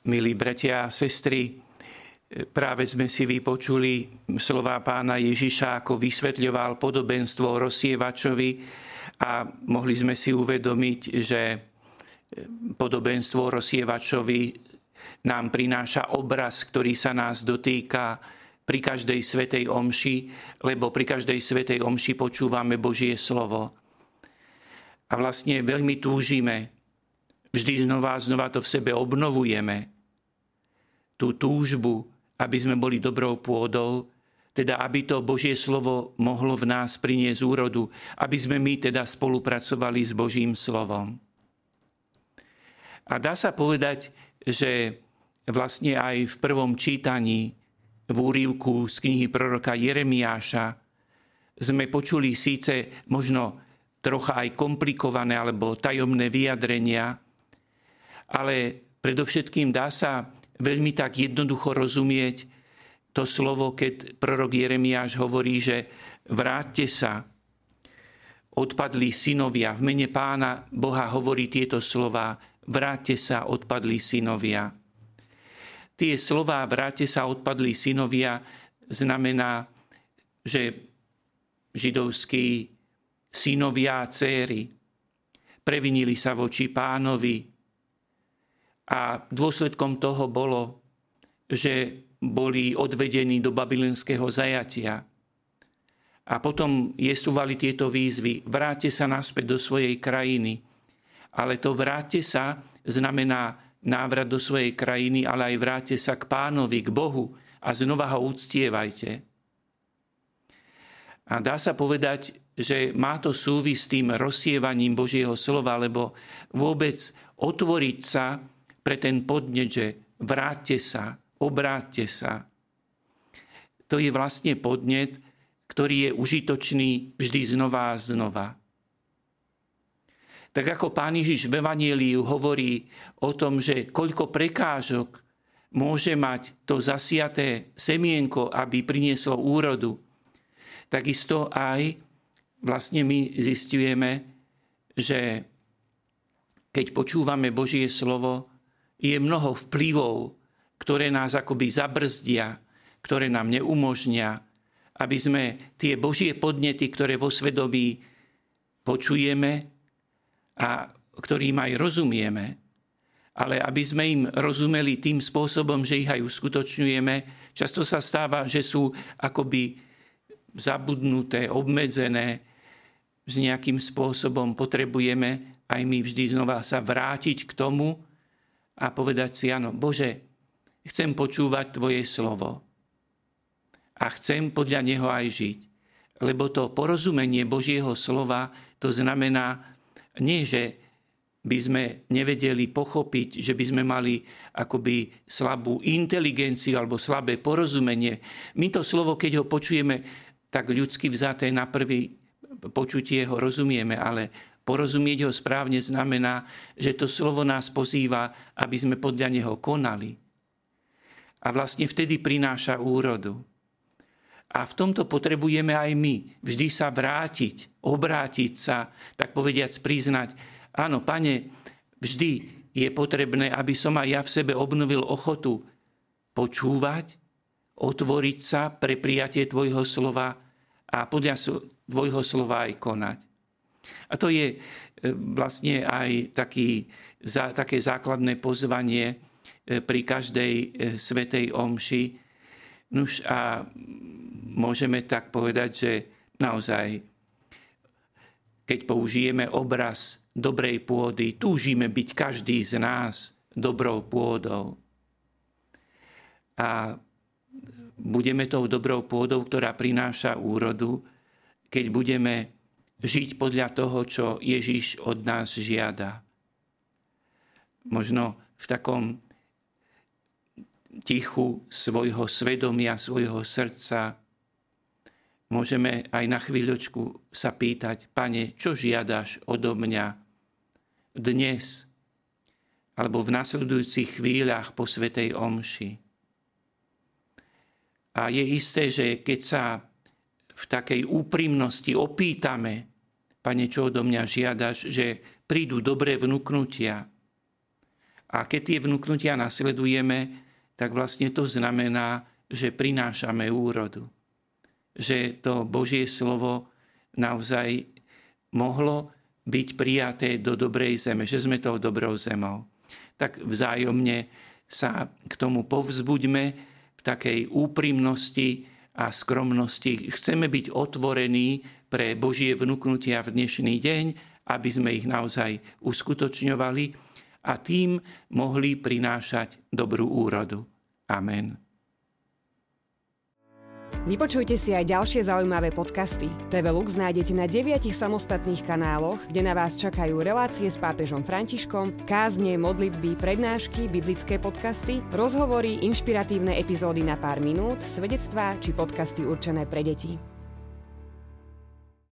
Milí bratia a sestry, práve sme si vypočuli slová pána Ježiša, ako vysvetľoval podobenstvo o rozsievačovi a mohli sme si uvedomiť, že podobenstvo o rozsievačovi nám prináša obraz, ktorý sa nás dotýka pri každej svätej omši, lebo pri každej svätej omši počúvame Božie slovo. A vlastne veľmi túžime, vždy znova to v sebe obnovujeme, tú túžbu, aby sme boli dobrou pôdou, teda aby to Božie slovo mohlo v nás priniesť úrodu, aby sme my teda spolupracovali s Božím slovom. A dá sa povedať, že vlastne aj v prvom čítaní v úryvku z knihy proroka Jeremiáša sme počuli síce možno trocha aj komplikované alebo tajomné vyjadrenia, ale predovšetkým dá sa veľmi tak jednoducho rozumieť to slovo, keď prorok Jeremiáš hovorí, že vráťte sa, odpadlí synovia. V mene Pána Boha hovorí tieto slová, vráťte sa, odpadlí synovia. Tie slová vráťte sa, odpadlí synovia znamená, že židovskí synovia a céry previnili sa voči Pánovi, a dôsledkom toho bolo, že boli odvedení do babylonského zajatia. A potom jestvovali tieto výzvy. Vráťte sa naspäť do svojej krajiny. Ale to vráťte sa znamená návrat do svojej krajiny, ale aj vráťte sa k Pánovi, k Bohu a znova ho uctievajte. A dá sa povedať, že má to súvisť s tým rozsievaním Božieho slova, lebo vôbec otvoriť sa pre ten podnet, že vráťte sa, obráťte sa. To je vlastne podnet, ktorý je užitočný vždy znova a znova. Tak ako Pán Ježiš v Evanjeliu hovorí o tom, že koľko prekážok môže mať to zasiaté semienko, aby prinieslo úrodu, takisto aj vlastne my zisťujeme, že keď počúvame Božie slovo, je mnoho vplyvov, ktoré nás akoby zabrzdia, ktoré nám neumožnia, aby sme tie Božie podnety, ktoré vo svedomí počujeme a ktorým aj rozumieme, ale aby sme im rozumeli tým spôsobom, že ich aj uskutočňujeme, často sa stáva, že sú akoby zabudnuté, obmedzené, s nejakým spôsobom potrebujeme aj my vždy znova sa vrátiť k tomu, a povedať si, áno, Bože, chcem počúvať Tvoje slovo a chcem podľa neho aj žiť. Lebo to porozumenie Božieho slova, to znamená nie, že by sme nevedeli pochopiť, že by sme mali akoby slabú inteligenciu alebo slabé porozumenie. My to slovo, keď ho počujeme, tak ľudsky vzaté na prvý počutie ho rozumieme, ale porozumieť ho správne znamená, že to slovo nás pozýva, aby sme podľa neho konali. A vlastne vtedy prináša úrodu. A v tomto potrebujeme aj my vždy sa vrátiť, obrátiť sa, tak povediac priznať, áno, Pane, vždy je potrebné, aby som aj ja v sebe obnovil ochotu počúvať, otvoriť sa pre prijatie Tvojho slova a podľa Tvojho slova aj konať. A to je vlastne aj také základné pozvanie pri každej svätej omši. Nuž a môžeme tak povedať, že naozaj, keď použijeme obraz dobrej pôdy, túžime byť každý z nás dobrou pôdou. A budeme tou dobrou pôdou, ktorá prináša úrodu, keď budeme žiť podľa toho, čo Ježiš od nás žiada. Možno v takom tichu svojho svedomia, svojho srdca môžeme aj na chvíľočku sa pýtať, Pane, čo žiadaš odo mňa dnes alebo v nasledujúcich chvíľach po svätej omši. A je isté, že keď sa v takej úprimnosti opýtame, Pane, čo odo mňa žiadaš, že prídu dobré vnuknutia. A keď tie vnúknutia nasledujeme, tak vlastne to znamená, že prinášame úrodu. Že to Božie slovo naozaj mohlo byť prijaté do dobrej zeme, že sme tou dobrou zemou. Tak vzájomne sa k tomu povzbuďme v takej úprimnosti a skromnosti. Chceme byť otvorení pre Božie vnúknutia v dnešný deň, aby sme ich naozaj uskutočňovali a tým mohli prinášať dobrú úrodu. Amen. Vypočujte si aj ďalšie zaujímavé podcasty. TV Lux nájdete na 9 samostatných kanáloch, kde na vás čakajú relácie s pápežom Františkom, kázne, modlitby, prednášky, biblické podcasty, rozhovory, inšpiratívne epizódy na pár minút, svedectvá či podcasty určené pre deti.